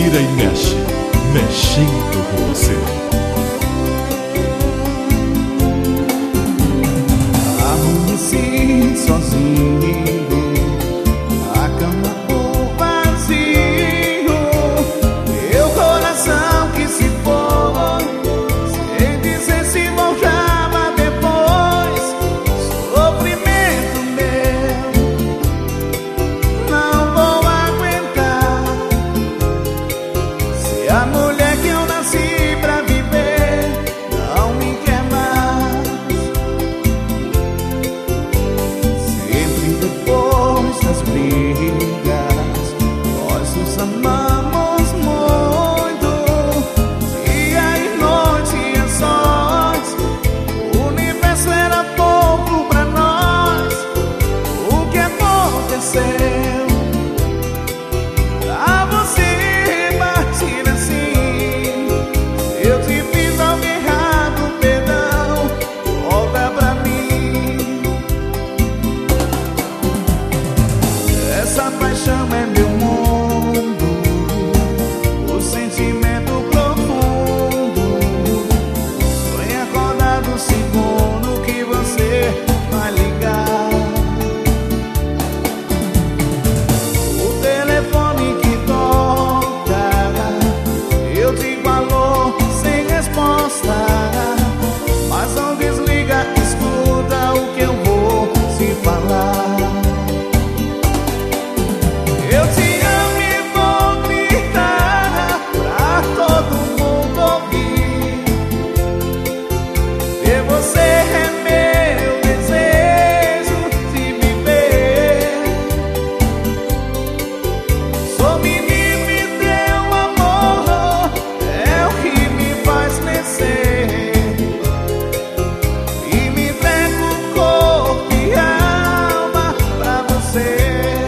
respira e mexe, mexendo com você. Amanheci sozinho, a cama por vazio, meu coração que se foi, sem dizer se voltava depois. Sofrimento meu, não vou aguentar. Se a mulher que eu nasci pra viver não me quer mais, sempre depois das brigas nós nos amamos muito. Dia e noite e a sós, o universo era pouco pra nós. O que aconteceu pra você partir assim? Eu te fiz algo errado, perdão, volta pra mim. Essa paixão é meu mundo, o sentimento profundo. Sonho acordado o segundo que você vai ligar. O telefone que toca, eu digo alô sem resposta, mas não desliga, escuta o que eu vou te falar. Eu te amo e vou gritar pra todo mundo ouvir. Ter você é meu desejo de viver. Sou menino e teu amor é o que me faz crescer, e me entrego corpo e alma pra você.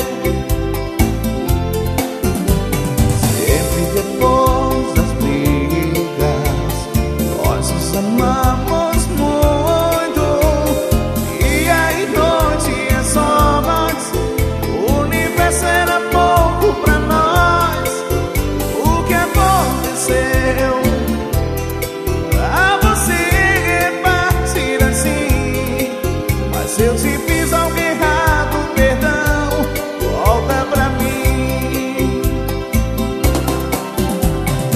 Sempre depois das brigas nós nos amamos muito. Dia e noite é só nós, o universo era pouco pra nós. O que aconteceu pra você partir assim? Mas eu te fiz algo errado, perdão, volta pra mim.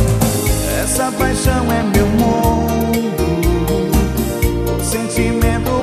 Essa paixão é meu mundo, o sentimento